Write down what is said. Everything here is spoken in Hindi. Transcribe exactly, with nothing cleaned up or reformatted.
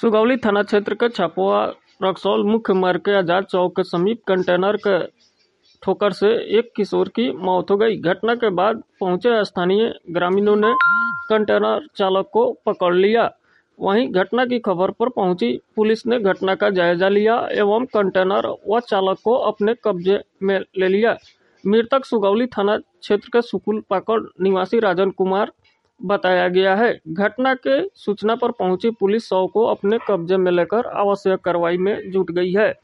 सुगौली थाना क्षेत्र के छपवा रक्सौल मुख्य मार्ग के आजाद चौक के समीप कंटेनर के ठोकर से एक किशोर की मौत हो गई। घटना के बाद पहुंचे स्थानीय ग्रामीणों ने कंटेनर चालक को पकड़ लिया। वहीं घटना की खबर पर पहुंची पुलिस ने घटना का जायजा लिया एवं कंटेनर व चालक को अपने कब्जे में ले लिया। मृतक सुगौली थाना क्षेत्र के सुकुल पाकड़ निवासी राजन कुमार बताया गया है। घटना के सूचना पर पहुंची पुलिस शव को अपने कब्जे में लेकर आवश्यक कार्रवाई में जुट गई है।